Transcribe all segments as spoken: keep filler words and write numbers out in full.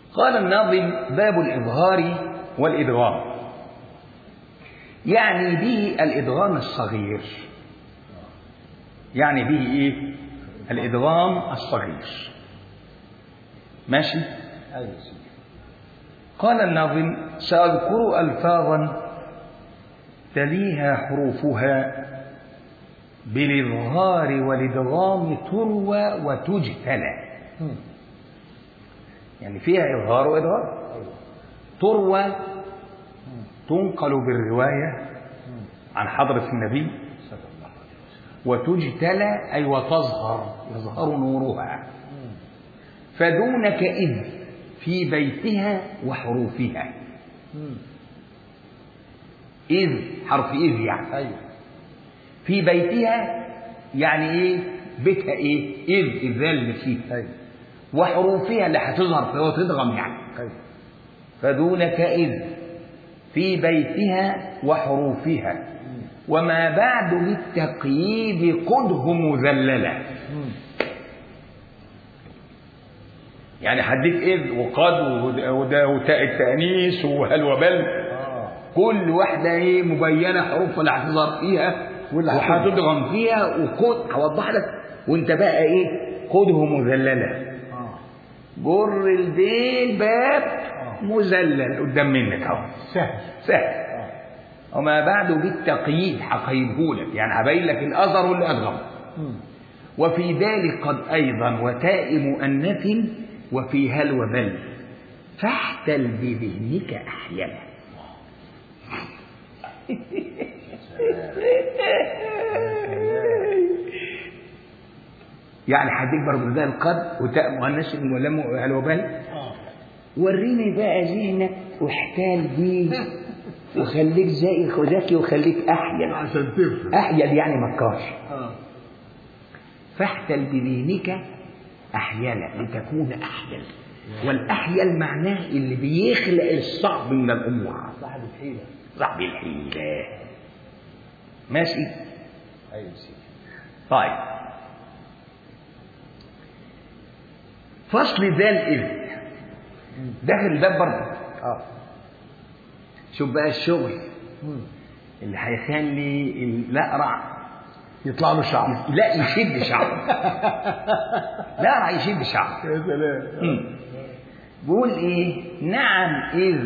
قال الناظم: باب الإظهار والإدغام، يعني به الإدغام الصغير. يعني به إيه؟ الإدغام الصغير. ماشي؟ قال الناظم: سأذكر ألفاظا تليها حروفها بالإظهار والإدغام تروى وتجتلى. يعني فيها إظهار وإدغام. تروى تنقل بالرواية عن حضرة النبي، وتجتلى أي وتظهر، يظهر نورها. فدونك إذ في بيتها وحروفها. إذ حرف إذ يعني في بيتها، يعني إيه؟ بيتها إيه؟ إذ الذال اللي فيه، وحروفها اللي هتظهر فهو تدغم يعني. فدونك إذ في بيتها وحروفها، وما بعد للتقييد قده مذللة. يعني حديك إذ وقد وتاء التأنيث وهل وبل، كل واحدة إيه مبينة حروف اللي هتظهر فيها وهتدغم فيها، وقد هوضح لك وأنت بقى إيه قده مذللة. جر الدين باب مذلل قدام منك اهو، سهل سهل. وما بعده بالتقييد هقيده لك، يعني هبين لك الاثر واللي ادغم. وفي ذلك قد ايضا وتاء مؤنث وفي هل وبل، فاحتل بذهنك احيانا. يعني هديك برضه ده القد وتاء مؤنث ولم هل وبل. وريني بقى ذهنك واحتال بيه وخليك زي ذكي وخليك احيل عشان تفهم. احيل يعني مكار. فاحتل بذهنك احيالا لتكون احيل. والاحيل معناه اللي بيخلق الصعب من الامور، صاحب الحيله. صاحب الحيله. ماشي. ايوه سيدي. طيب، فصل ذا الاذن داخل الباب برضه. اه شوف بقى الشغل اللي هيخلي الاقرع يطلع له شعر. لا يشد شعر. لا يشد شعر. يا سلام. بيقول ايه؟ نعم اذ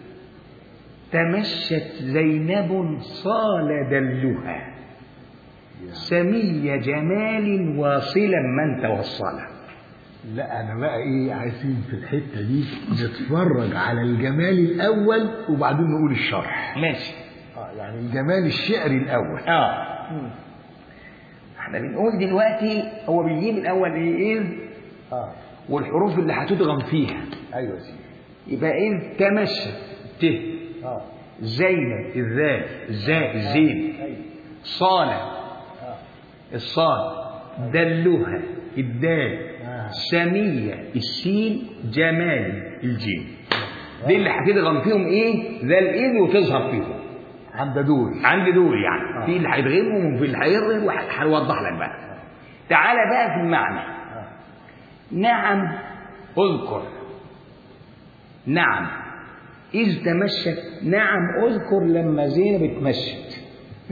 تمشت زينب صال دلها سمي جمال واصلا من توصله. لا انا بقى ايه عايزين في الحته دي نتفرج على الجمال الاول وبعدين نقول الشرح. ماشي. اه يعني الجمال الشعري الاول. اه مم. احنا بنقول دلوقتي هو بيجيب الاول ايه؟ اه والحروف اللي هتدغم فيها. ايوه يا سيدي. يبقى اذ تمشت ت اه زينب الذال الزاء الزين صالة الصاد دلها الدال سمية السين جمال الجيم. دي اللي هتدغم فيهم ايه؟ ذا الاذ وتظهر فيهم عند دول عند دول يعني. في اللي هيدغمهم وفي اللي هيرغب، وهنوضح لك بقى. تعالى بقى في المعنى. نعم اذكر، نعم إذ تمشت. نعم اذكر لما زينب اتمشت.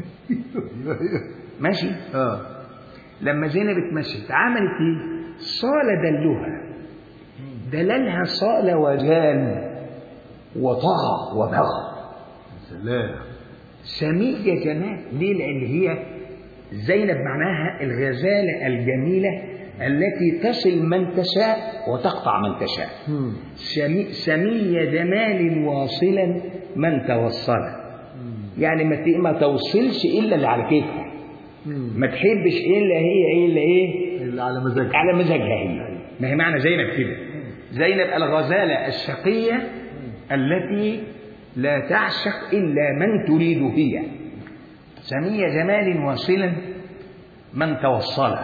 ماشي. اه لما زينب اتمشت عملت ايه؟ صال دلها، دللها صال وجال وطغى وبغى. سلام. سمية جمال. ليه؟ لأن هي زينب معناها الغزالة الجميلة التي تصل من تشاء وتقطع من تشاء. سمي سمية جمال واصلا من توصل. يعني ما توصلش إلا اللي على كيفها، ما تحبش إلا هي إيه اللي إيه اللي على مزاجها، على مزاجها هي. ما هي معنى زينب كده. زينب الغزالة الشقية التي لا تعشق إلا من تريد هي. سمية جمال واصلا من توصل.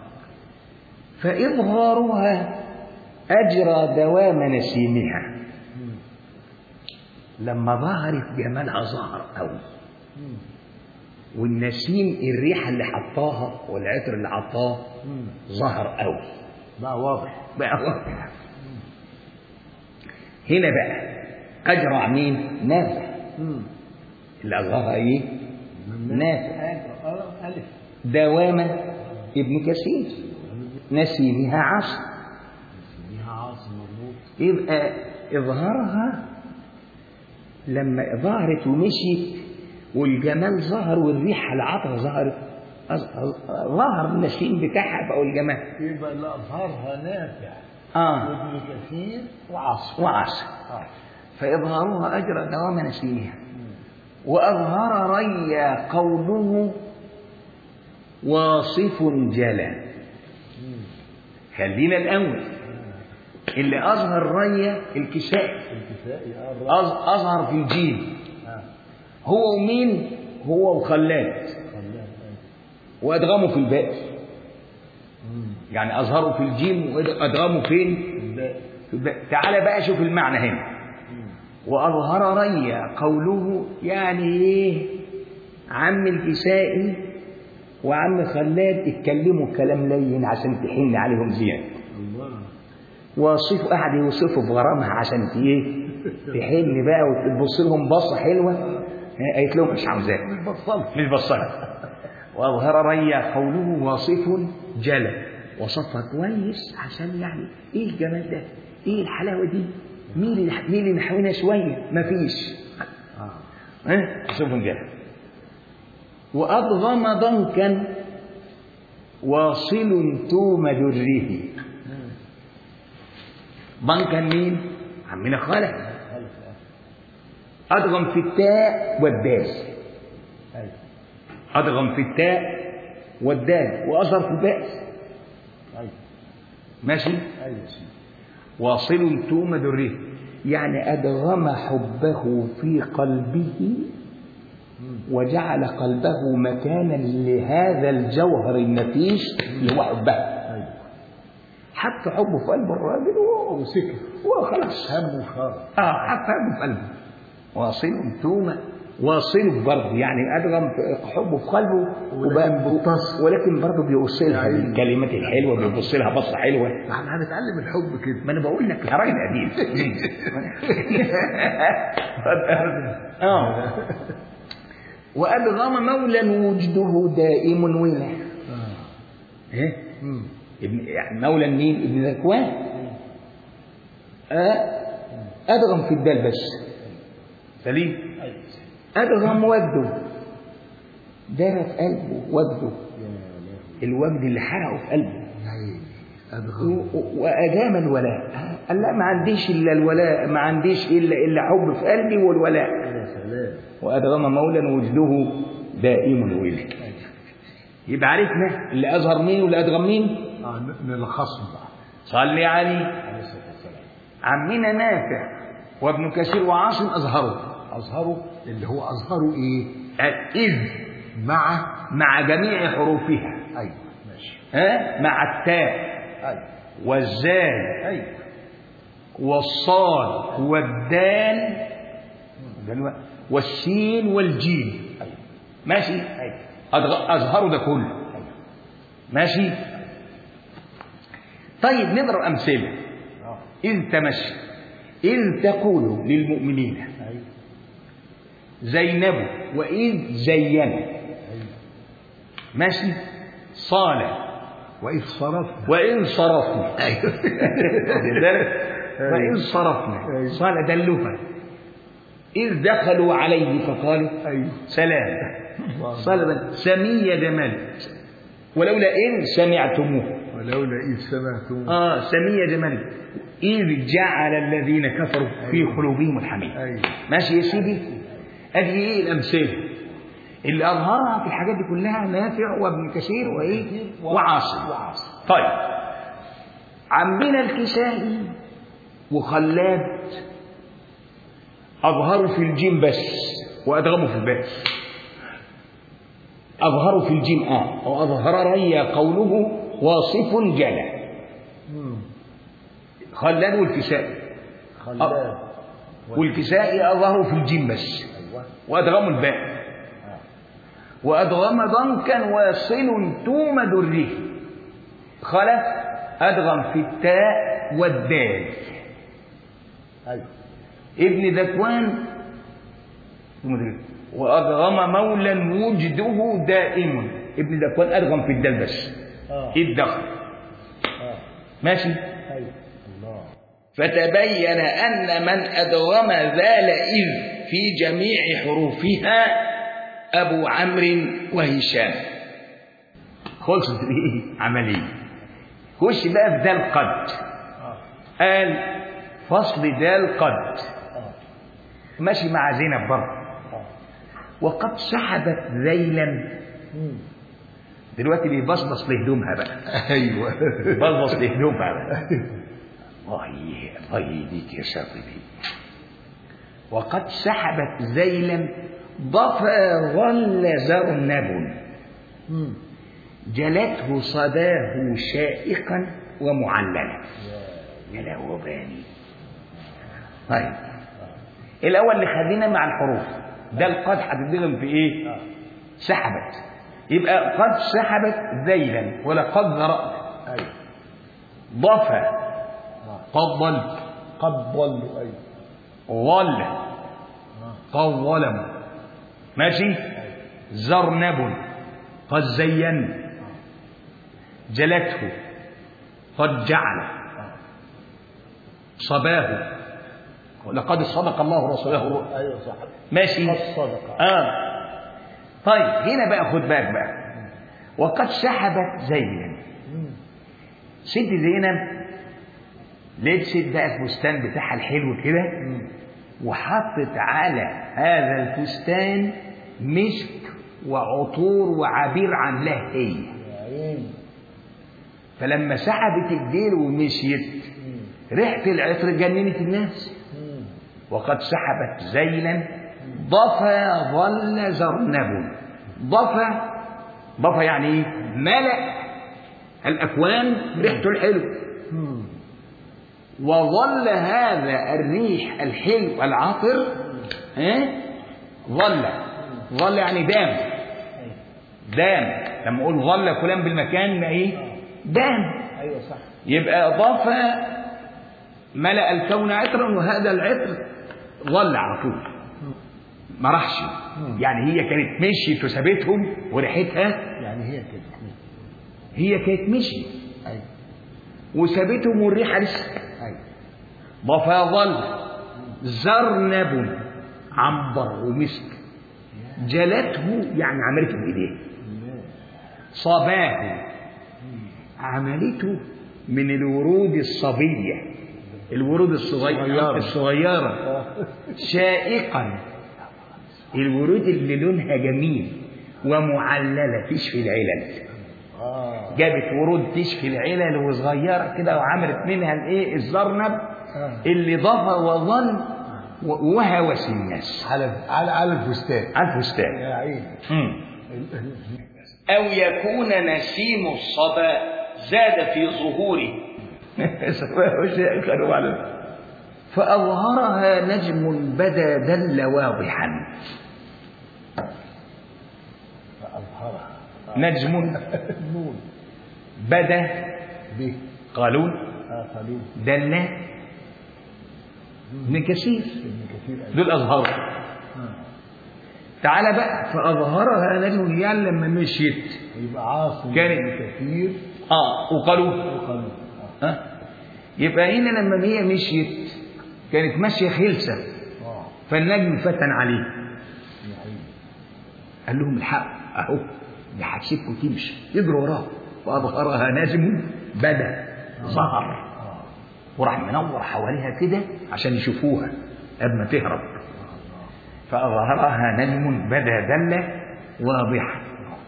فإظهارها أجرى دوام نسيمها. لما ظهرت جمالها ظهر قوي، والنسيم الريحة اللي حطاها والعطر اللي حطاه ظهر قوي، بقى واضح بقى واضح. هنا بقى أجرع مين؟ نافع. اللي أظهرها إيه؟ نافع. ألف. دوامة ابن كثير. نسيمها عاصم. نسيمها عاصم مظبوط. يبقى إظهارها لما ظهرت ومشيت والجمال ظهر والريحة العطر ظهرت، ظهر النسيم بتاعها بقى والجمال. يبقى اللي أظهرها نافع آه وابن كثير وعاصم. وعاصم. آه. فإظهارها أجرى دوام نسيمها. وأظهر ري قوله واصف جلا. خلينا الأول اللي أظهر ري الكسائي. الكسائي أظهر في الجيم. هو ومين؟ هو وخلاد. وأدغموا في الباقي. يعني أظهروا في الجيم وأدغموا فين؟ في الباقي. تعال بقى شوف المعنى هنا. وأظهر ري قوله يعني إيه؟ عم الكسائي وعم خلاد اتكلموا كلام لين عشان تحن عليهم زيادة. واصف قاعد يوصفوا بغرامها عشان ايه؟ تحن بقى وتبص لهم بصه حلوه. قالت لهم مش عاوزاه، مش بصلت مش بصلت. واظهر ري قوله واصف جلا. وصفها كويس عشان يعني ايه الجمال ده؟ ايه الحلاوه دي؟ مين اللي مين اللي نحونا شويه؟ مفيش. ها أه؟ وصف جلا. وأضغم ضنكا واصل توم دره. ضنكا مين؟ عمنا خالد. أضغم في التاء والدال. أضغم في التاء والدال وأظهر في الباء. ماشي؟ واصل توم دره يعني أدغم حبه في قلبه وجعل قلبه مكانا لهذا الجوهر النفيس اللي هو حبه. حط حبه في قلب الراجل وسكت وخلاص همه خالص. اه حط حبه في قلبه. واصل تومه واصله برضه يعني ادغم حبه في قلبه ولكن برضه بيبص لها الكلمات الحلوه، بيبص لها بصه حلوه. احنا هنتعلم الحب كده. ما انا بقول لك يا راجل قديم. اه وأدغم مولا وجده دائم وله. آه. إيه؟ ابن يعني مولا مين؟ ابن ذكوان. آه. أدغم في الدال بس. سليم. أدغم وجده. دار في قلبه وجده. الوجد اللي حرقه في قلبه. أدغم. وأدام الولاء. قال لا ما عنديش إلا الولاء، ما عنديش إلا إلا حب في قلبي والولاء. وأدغم مولا وجده دائم وله. يبقى عرفنا اللي أظهر مين واللي أدغم مين؟ آه نلخصهم بقى. صلي عليه. عمنا نافع وابن كثير وعاصم أظهروا. أظهروا اللي هو أظهروا إيه؟ إذ مع مع جميع حروفها. أيوة ماشي. ها مع التاء. أيوة. والزال. أيوة. والصاد والدال والسين والجيم. أيوة. ماشي. أيوة. أظهروا ده كله. أيوة. ماشي. طيب نضرب أمثلة. أوه. إذ تمشي إذ تقول للمؤمنين. أيوة. زينب وإذ زين. أيوة. ماشي. صالح وإذ صرفنا. وإذ صرفنا. أيوة. وإذ صرفنا. صالح دلوها. إذ دخلوا عليه فقالوا أيوة. سلام. صالح سمي جمال ولولا إن سمعتموه. ولولا إذ سمعتموه. آه سمي جمال إذ جعل الذين كفروا في قلوبهم الحميد. أيوة. ماشي يا سيدي. أدي إيه الأمثلة اللي أظهرها في الحاجات دي كلها نافع وابن كثير وإيه وعاصم. وعاصم. طيب عمنا الكسائي وخلاد أظهروا في الجيم بس وأدغموا في الباء. أظهروا في الجيم آه وأظهر ري قوله واصف جلا. خلاد والكسائي. خلاد والكسائي أظهروا في الجيم بس وأدغموا الباء. وأدغم ضنكا واصل توم دره. خلف أدغم في التاء والدال. ايوه. ابن ذكوان وأدغم مولا وجده دائم. ابن ذكوان أدغم في الدال بس اه الدخل اه ماشي. ايوه الله. فتبين أن من أدغم ذال إذ في جميع حروفها أبو عمرو وهشام. خلصت الايه عمليه. خش بقى في دال قد. قال فصل دال قد ماشي مع زينب برضه. وقد سحبت ذيلا. دلوقتي بيبصبص لهدومها بقى. ايوه بصبص لهدومها بقى. الله الله يهديك يا شاطبي. وقد سحبت ذيلا ضفى ظل زرنب جلته صداه شائقا ومعللا. يا له باني. طيب الاول اللي خلينا مع الحروف ده القد هتدغم في ايه؟ سحبت. يبقى قد سحبت ذيلا ولقد ذرأت. ايوه. ضفى قد ضل قد ضلوا. ايوه. ظل قد ظلموا. ماشي. زرنب قد زين. جلته قد جعل. صباه لقد صدق الله رسوله. ايوه صح. ماشي. قد صدق. اه طيب هنا بقى خد بالك بقى. وقد سحبت زينب. ست زينب لبست بقى الفستان بتاعها الحلو كده وحطت على هذا الفستان مسك وعطور وعبير عاملاه هي. فلما سحبت الدير ومشيت ريحة العطر جننت الناس. وقد سحبت زيلا ضفى ظل زرنب. ضفى ضفى يعني ايه؟ ملأ الأكوان ريحته الحلو. وظل هذا الريح الحلو العطر ها ظل. ظل يعني دام. دام. لما اقول ظل فلان بالمكان ما ايه؟ دام. ايوه صح. يبقى ضفى ملأ الكون عطرا وهذا العطر ظل على طول ما راحش. يعني هي كانت مشيت وسابتهم وريحتها. يعني هي كده هي كانت مشيت. ايوه. وسابتهم والريحه لسه. ايوه. ضفى ظل زرنب عنبر ومسك. جلته يعني عملته بايديه. صباه عملته من الورود الصبيه الورود الصغيرة الصغيرة شائقا. الورود اللي لونها جميل ومعللة تشفي العلل. جابت ورود تشفي العلل وصغيرة كده وعملت منها الايه الزرنب اللي ضفى وظل وهوس الناس على على على الفستان. على الفستان يا عيني. أو يكون نسيم الصبا زاد في ظهوره. فأظهرها نجم بدا دل واضحا. فأظهرها نجم بدا به قالون قالون دل ابن كثير دول أظهروا. تعالى بقى فأظهرها نجم يعني لما مشيت يبقى عاصم كانت كثير. اه وقالون وقالون ها آه. يبقى هنا لما هي مشيت كانت ماشيه خلسه. اه فالنجم فتن عليه قال لهم الحق اهو دي هتسيبكم تمشي يجروا وراه. فأظهرها نجم بدا ظهر وراح منور حواليها كده عشان يشوفوها قبل ما تهرب. فأظهرها نجم بدا دل واضحا.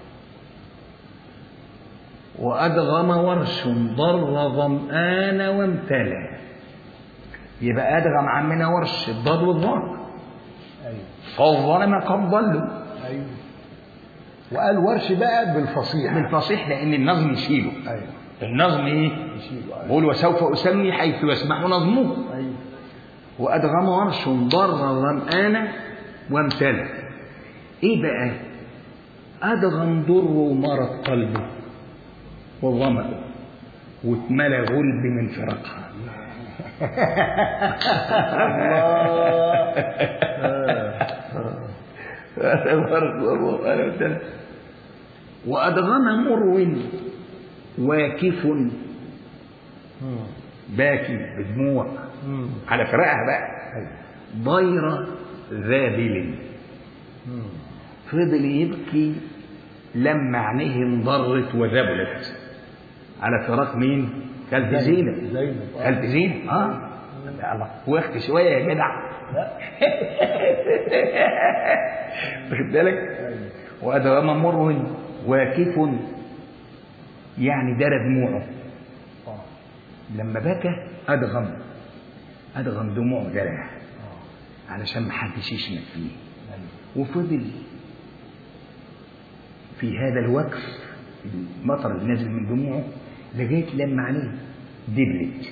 وأدغم ورش ضر ظمآن وامتلى. يبقى أدغم عمنا ورش الضاد والظاء. ايوه. فالظلم قد ضلوا. ايوه. وقال ورش بقى بالفصيح. بالفصيح لأن النظم يشيله. ايوه. النظم ايه؟ يشيله. أيوه. بقول وسوف أسمي حيث يسمح نظمه. ايوه. وأدغم ورش ضر ظمآن وامتلى. ايه بقى؟ أدغم ضر ومرض قلبه وظمأ واتملى غلب من فرقها. الله. وأدغم مرو واكف باكي بدموع على فراقها بقى ضير ذابل، فضل يبكي لما عينيه انضرت وذبلت على فراق مين؟ خالة زينب. خالة زينب اه الله واخد شويه يا جدع. واخد بالك؟ وأدغم مر واكف يعني دار دموعه لما بكى. أدغم أدغم دموعه درع علشان ما حدش يشمت فيه. وفضل في هذا الوقف المطر اللي نازل من دموعه لغايه لما عليه دبلت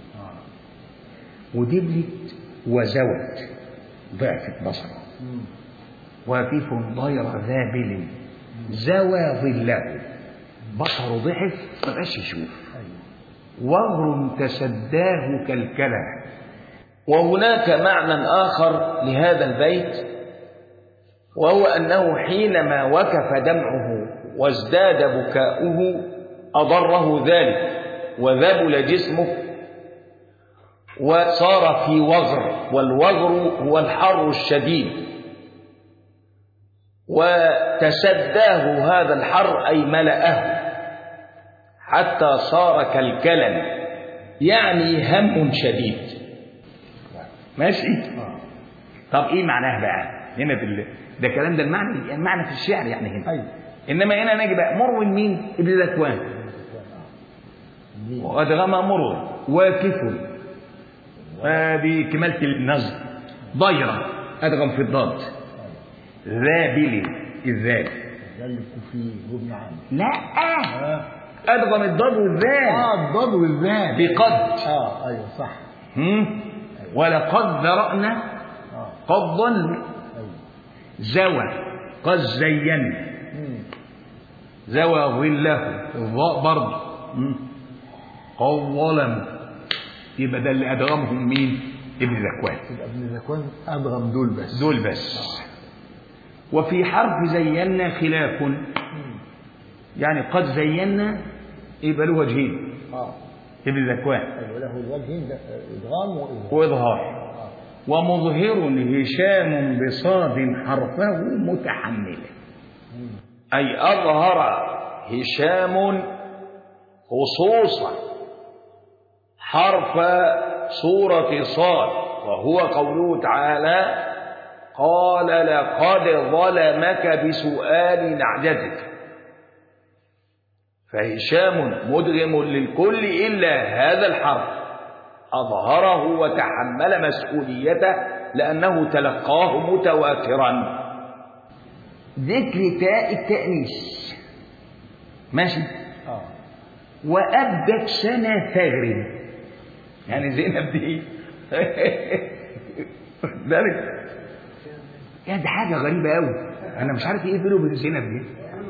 ودبلت وزوت ضعفت بصره. واكف ضير ذابل زوى ظله، بصره ضعف ما بقاش يشوف. وغر تسداه كالكلى. وهناك معنى آخر لهذا البيت، وهو أنه حينما وكف دمعه وازداد بكاؤه أضره ذلك وذبل جسمه وصار في وغر، والوغر هو الحر الشديد، وتسداه هذا الحر أي ملأه حتى صار كالكلن، يعني هم شديد. ماشي. طب ايه معناه بقى هنا بال... ده كلام ده المعنى المعنى في الشعر يعني هنا. أيوة. انما هنا نجي بقى مر مين؟ ابن ذكوان. وأدغم مر واكف، هذه كمالة النظم. ضيرة أدغم في الضاد. ذابل الذال لا أدغم الضاد والذال. اه الضاد والذال بقد. اه ايوه صح. هم؟ ولقد ذرأنا قد ضل زوى قد زين زوى ظله الضاء برضه قد ظلم. يبقى ده اللي أدغمهم مين؟ ابن ذكوان. يبقى ابن ذكوان أدغم دول بس. دول بس. وفي حرف زينا خلاف، يعني قد زينا يبقى له وجهين. اه ابن ذكوان ايوه له الوجهين ادغام واظهار. آه. ومظهر هشام بصاد حرفه متحمل، اي اظهر هشام خصوصا حرف صورة صاد، وهو قوله تعالى قال لقد ظلمك بسؤال نعجتك. فهشام مدغم للكل إلا هذا الحرف، أظهره وتحمل مسؤوليته لأنه تلقاه متواترا. ذكر تاء التأنيث ماشي. آه. وأبدت سنة ثغر، يعني زينب دي بالك يا دي حاجة غريبة أوي، أنا مش عارف إيه بينه وبين زينب دي.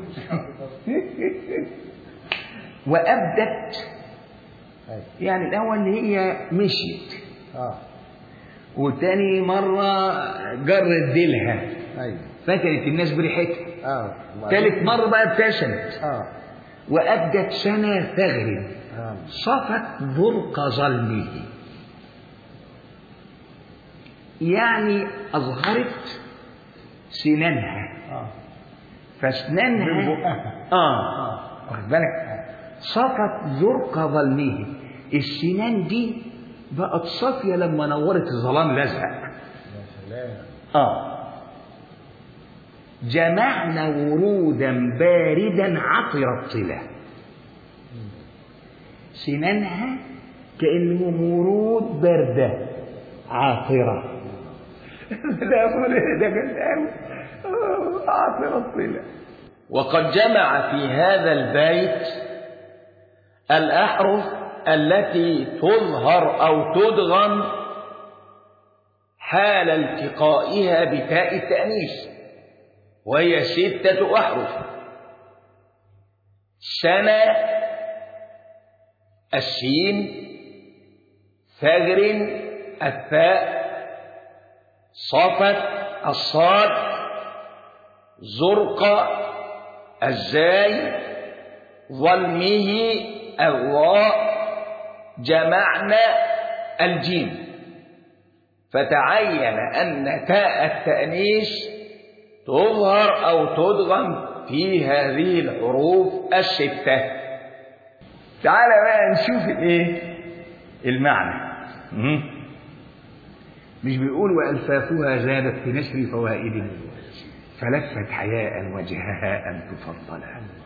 وأبدت يعني الأول اللي هي مشيت آه. والتاني مرة جرت ديلها أيوة. فكرت الناس بريحتها آه. ثالث مرة بقى ابتسمت آه. وأبدت سنة ثغر آه. صفت برق ظلمه، يعني أظهرت سنانها آه. فاسنانها اه واخد بالك صفت زرق ظلمه، السنان دي بقت صافيه لما نورت الظلام الازرق. يا سلام. اه جمعنا ورودا باردا عطر الطلا، سنانها كأنه ورود باردة عاطرة. ده كلام عاطر الطلا. وقد جمع في هذا البيت الأحرف التي تظهر أو تدغم حال التقائها بتاء التأنيث، وهي ستة أحرف: سنة، السين، فجر الثاء، صفت الصاد، زرق الزاي، ظلمه الراء، جمعنا الجيم. فتعين أن تاء التأنيث تظهر أو تدغم في هذه الحروف الستة. تعال بقى نشوف الايه المعنى. مش بيقول وألفافها زادت في نشر فوائد فلفت حياء وجهها أن تفضل.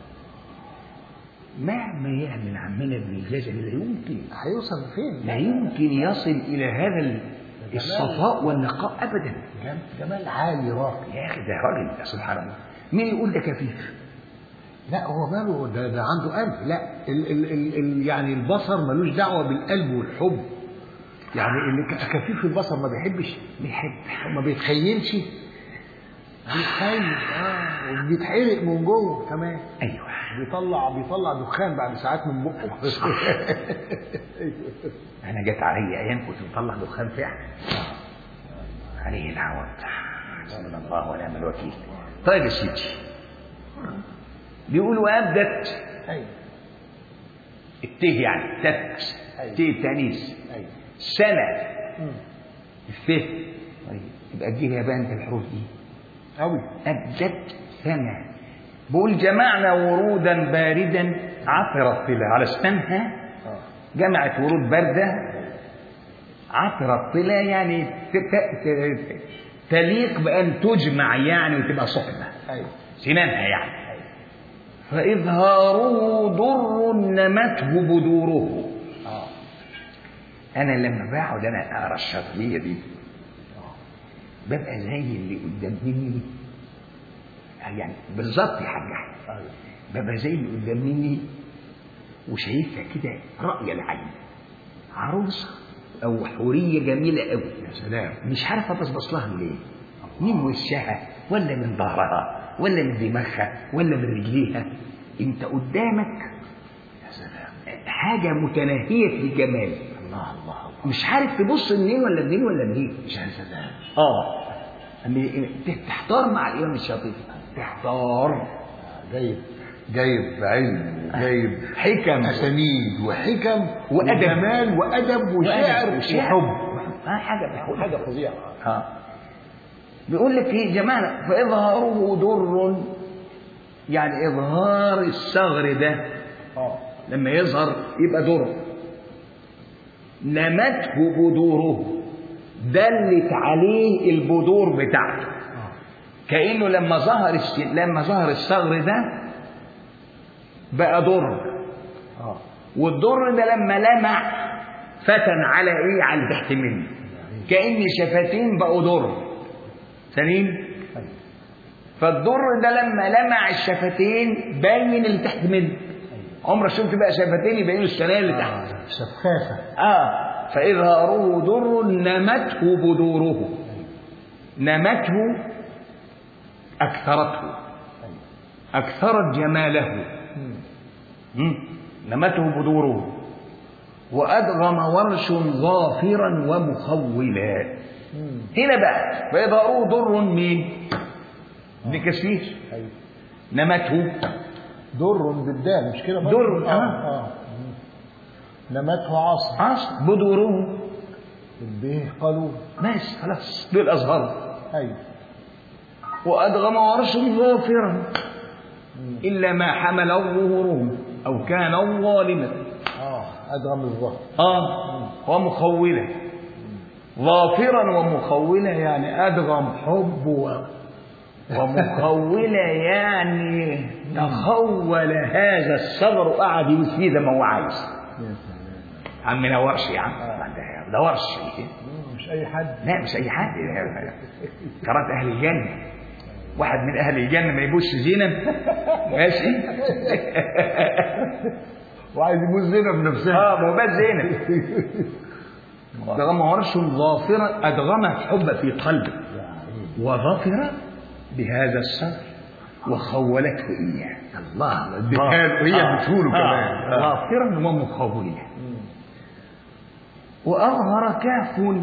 مهما يعمل عمنا ابن الجزري لا يمكن هيوصل فين؟ لا يمكن يصل إلى هذا الصفاء والنقاء أبدا. جمال عالي راقي يا أخي، ده راجل سبحان الله. مين يقول ده كفيف؟ لا هو ماله ده, ده عنده قلب. لا ال ال ال ال يعني البصر ملوش دعوة بالقلب والحب. يعني اللي كفيف البصر ما بيحبش، بيحب ما بيتخيلش، بيتخيل اه وبيتحرق من جوه كمان. ايوه، بيطلع بيطلع دخان بعد ساعات من بقه. انا جت علي ايام كنت بطلع دخان فعلا. عليه العوض، حسبنا الله ونعم الوكيل. طيب يا سيدي، بيقولوا ابدت ايوه الته يعني تت ته تانيث سنه الفه. طيب يبقى تجيها بقى انت الحروف دي قوي. ابدت سنه. بقول جمعنا ورودا باردا عطر الطلا على اسنانها. جمعت ورود بارده عطر الطلا، يعني تليق بان تجمع يعني وتبقى صحبه. ايوه سنانها يعني. فإظهاره ضر نمته بدوره. اه أنا لما بقعد أنا أقرأ الشاطبية دي ببقى زي اللي قدام مني، يعني بالظبط يا حاج أحمد، ببقى زي اللي قدام مني وشايفها كده رأي العين، عروسة أو حورية جميلة أوي. يا سلام. مش عارف أبصبص لها ليه، من وشها ولا من ظهرها ولا من دماغها ولا من رجليها. انت قدامك يا سلام حاجه متناهيه في الجمال. الله الله الله. مش عارف تبص منين ولا منين ولا منين. يا سلام. اه تحتار مع الامام الشاطبي، تحتار. جايب جايب علم وجايب حكم اسانيد وحكم وادب وجمال وادب وشعر وحب. اه حاجه حاجه فظيعه. اه بيقول لك ايه جماعه، فاظهاره ضر، يعني اظهار الصغر ده اه لما يظهر يبقى ضر. نمته بدوره، دلت عليه البذور بتاعته. كأنه لما ظهر لما ظهر الصغر ده بقى ضر. اه والضر ده لما لمع فتن على ايه؟ على تحت منه، كأن شفتين بقوا ضر. سليم. فالضر ده لما لمع الشفتين باين اللي تحت منه. عمرك شفت بقى شفتين يبينوا السنان اللي تحت؟ شفافه. اه فإظهاره ضر نمته بدوره. نمته أكثرته، أكثرت جماله. نمته بدوره. وأدغم ورش ظافرا ومخولا. هنا بقى فإظهاره ضر مين؟ ابن كثير. نمته در بالدال مش كده؟ در. اه اه نمته عاصم. عاصم بدوره. البيه قالوا ماشي خلاص دول أظهر. ايوه. وأدغم ورش ظافرا إلا ما حمل ظهوره أو كان ظالما. اه أدغم الظهر. اه ومخولا. ظافرا ومخولا يعني أدغم حب ومخولا يعني تخول هذا الصبر وقعد يفيد زي ما هو عايز. عمنا ورش يا عم ده ورش مش اي حد. لا مش اي حد. قرات اهل الجنه، واحد من اهل الجنه ما يبوش زينب ماشي وعايز يبوس زينب بنفسها. اه ما هو بس زينب. أدغم ورش ظافرا، أدغم الحب في قلبه وظافرا بهذا الصبر وخولته إياه. الله هي بتقوله كمان. ظافرا ومخولا. وأظهر كهف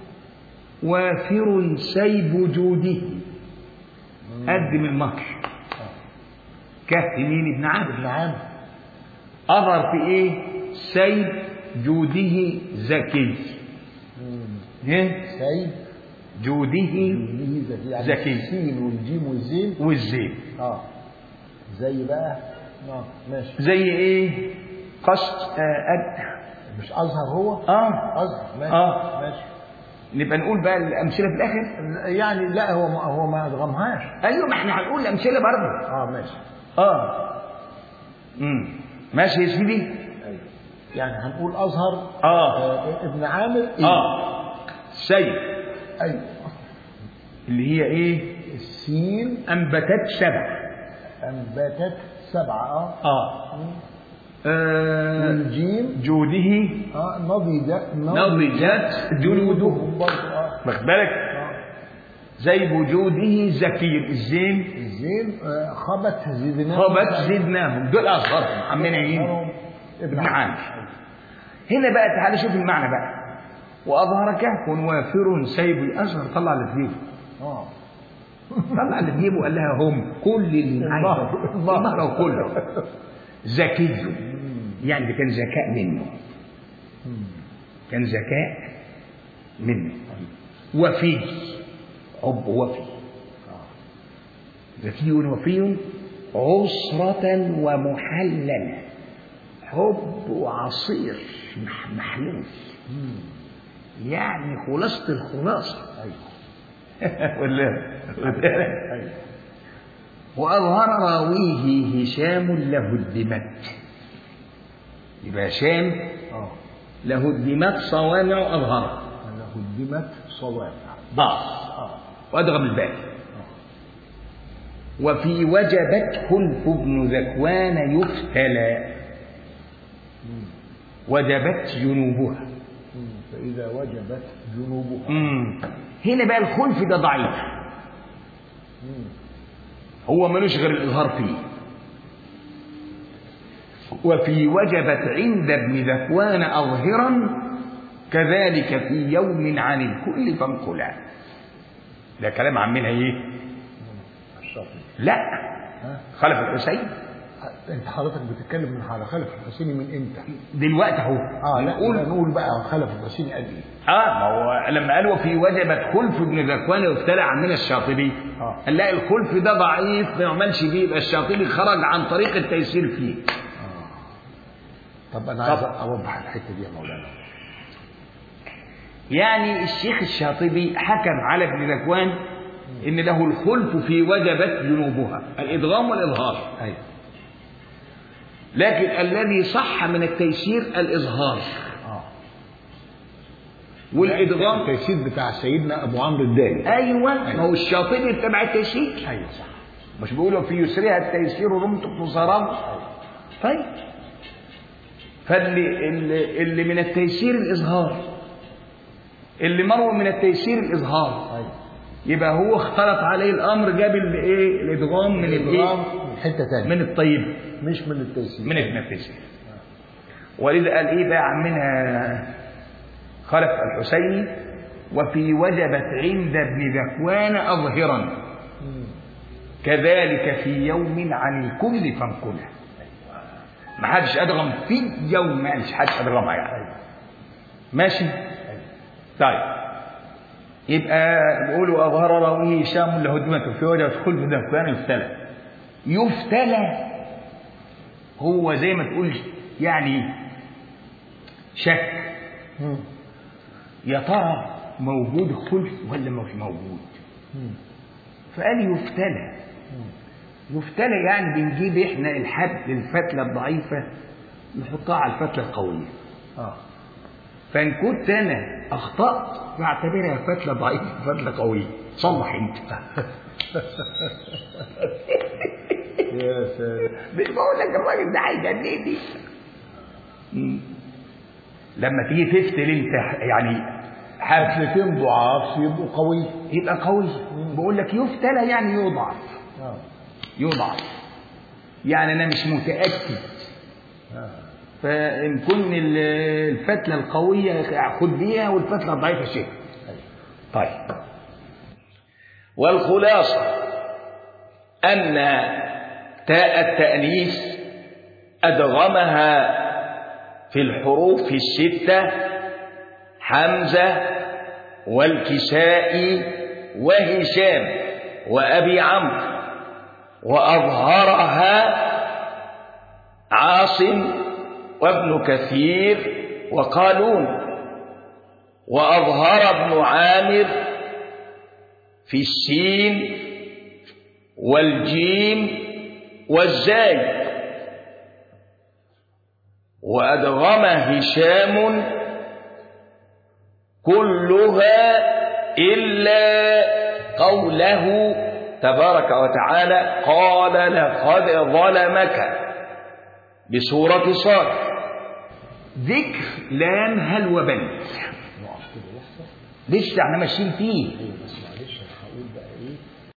وافر سيب جوده. قدم المهر. كهف مين؟ ابن عامر. ابن عامر. أظهر في إيه؟ سيب جوده زكي. إيه؟ سيب جوده زكي. يعني زكي. السين والجيم والزين والزين. اه زي بقى. اه ماشي. زي إيه؟ قصد آه أد. مش أظهر هو؟ آه أظهر. ماشي. آه ماشي. نبقى نقول بقى الأمثلة في الآخر. يعني لا هو ما هو ما أدغمهاش. أيوة، ما إحنا هنقول الأمثلة برضه. اه ماشي. آه امم ماشي يا سيدي. أيوة. يعني هنقول أظهر. آه, آه ابن عامر. إيه؟ آه سيد. أيوة. اللي هي إيه؟ السين أنبتت سبع. أنبتت سبعة. اه آه, آه. والجيم جوده اه نضجت نضجت جلودهم برضه. اه واخد بالك؟ آه. زي وجوده زكي. الزين الزين آه خبت زدناهم. خبت زدناهم. دول أصغرهم عمنا عين ابن عامر. هنا بقى تعالى شوف المعنى بقى. وأظهر كهف وافر سيب الأزهر. طلع اللي في جيبه. اه طلع اللي في جيبه وقال لها هم كل اللي معايا المهر كله. ذكي. يعني ده كان ذكاء منه. كان ذكاء منه. وفي حب وفي. ذكي وفي عسرة ومحلل. حب وعصير محلول. يعني خلاصة الخلاصة. ولا وأظهر راويه هشام لهدمت. يبقى هشام لهدمت صوامع أظهر. لهدمت صوامع. آه وأدغم الباقي. وفي وجبت خلف ابن ذكوان يفتلى. وجبت جنوبها. فإذا وجبت جنوبها. مم. هنا بقى الخلف ده ضعيف. هو ملوش غير الإظهار فيه. وفي وجبت عند ابن ذكوان أظهرا كذلك في يوم عن الكل فانقلا. ده كلام عمنا ايه؟ لا خلف الحسين. انت حضرتك بتتكلم من على خلف الحسيني من امتى؟ دلوقتي اهو. اه لا نقول نقول بقى خلف الحسيني قال ايه؟ اه ما هو لما قالوا في وجبت خلف ابن ذكوان يفتلى عندنا الشاطبي. اه قال لا الخلف ده ضعيف ما يعملش بيه. يبقى الشاطبي خرج عن طريق التيسير فيه. اه طب انا عايز اوضح الحته دي يا مولانا. يعني الشيخ الشاطبي حكم على ابن ذكوان ان له الخلف في وجبت جنوبها الادغام والاظهار. ايوه. لكن الذي صح من التيسير الإظهار. آه. والإدغام التيسير بتاع سيدنا أبو عمرو الداني. أيوة, أيوة. ما هو الشاطبي تبع التيسير. أيوة صح. مش بيقولوا في يسرها التيسير رمت اختصارا. أيوة. طيب فاللي اللي, اللي من التيسير الإظهار. اللي مروي من التيسير الإظهار. أيوة. يبقى هو اختلط عليه الأمر جاب الإيه الإدغام من الإيه؟ من حتة تانية. من الطيب. مش من التيسير. من التيسير. ولذا قال ايه بقى عمنا خلف الحسيني وفي وجبت عند ابن ذكوان أظهرا كذلك في يوم عن الكل فانقله. ما حدش أدغم في يوم. ما قالش حدش أدغمها يعني. ماشي. طيب يبقى بيقولوا أظهر راويه هشام لهدمته في وجبت خلف ذكوان يفتلى. يفتلى هو زي ما تقول يعني شك. يا ترى موجود خلف ولا مش موجود؟ فقال يفتلى. يفتلى يعني بنجيب احنا الحبل الفتلة الضعيفة نحطها على الفتلة القوية. اه فإن كنت أنا أخطأت بعتبرها فتلة ضعيفة فتلة قوية. صلح أنت. يا سلام. بقول لك الراجل ده هيجنني. لما تيجي تفتل انت يعني حفلتين ضعاف يبقوا قوي. يبقى قوي. بقول لك يفتلى يعني يضعف. آه. يضعف يعني انا مش متاكد. آه. فإن كن الفتلة القوية خد بيها والفتلة الضعيفة شيء. طيب، والخلاصة أن تاء التأنيث أدغمها في الحروف الستة حمزة والكسائي وهشام وأبي عمرو، وأظهرها عاصم وابن كثير وقالون، وأظهر ابن عامر في السين والجيم والزاي، وأدغم هشام كلها إلا قوله تبارك وتعالى قال لقد ظلمك بسورة صاد. ذكر لام هل وبل لسه احنا ماشيين فيه.